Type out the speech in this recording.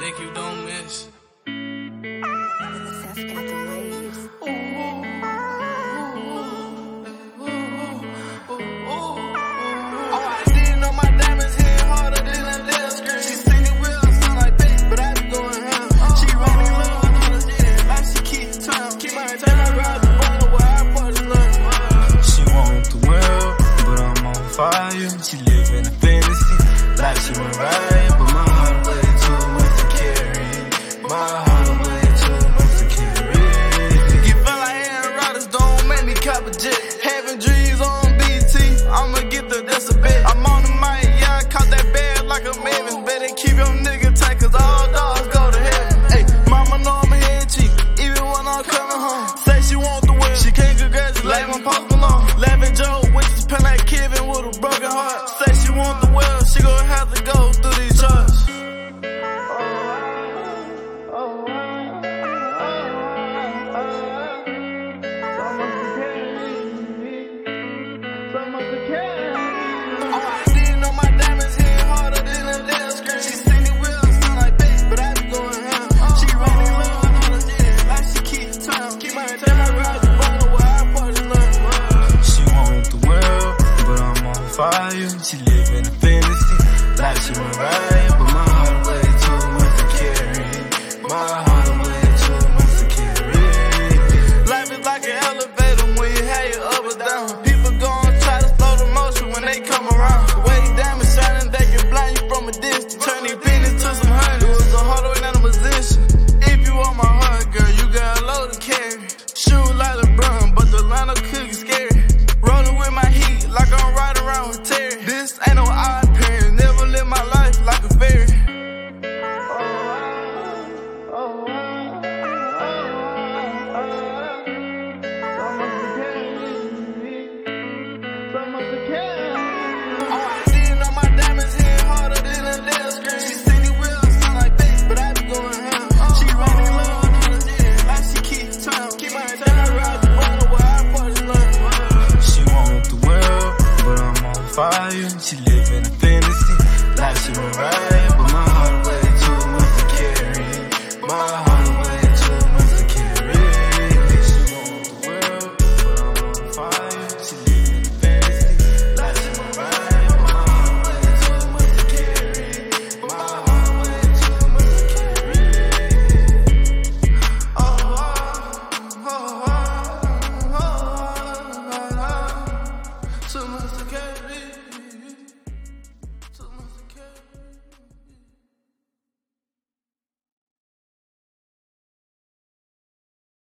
make you don't miss. She live in a fantasy, like she Mariah, but my heart way too much to carry. My heart way too much to carry. You feel like Aaron Rodgers, don't make me cop a jet. Having dreams on BT, I'ma get that's a bet. I'm on the mic, yeah, I caught that bag like a Mavis. Better keep your nigga tight, cause all dogs go to heaven. Hey, mama know I'm a head cheat, even when I'm coming home. Say she want the win, she can't congratulate my Post Malone. Laughing Joe, which is pen like Kevin with a broken heart. Say she want the world, she gon' have to go through these charts. She live in a fantasy, like she Mariah, but my heart way too much to carry. My heart way too much to carry. Life is like an elevator when you have it up or down. People gon' try to slow the motion when they come around. The way you diamond shining, they can blind you from a distance. Turn these